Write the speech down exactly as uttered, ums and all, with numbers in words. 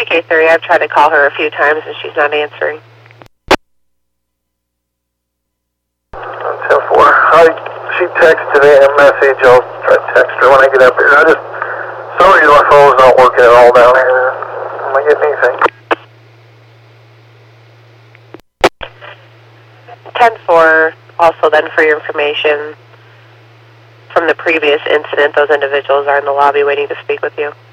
K three. I've tried to call her a few times and she's not answering. ten four. I, she texted me a message. I'll try to text her when I get up here. I just, sorry my phone's not working at all down here. Am I getting anything? ten four, also then for your information, from the previous incident, those individuals are in the lobby waiting to speak with you.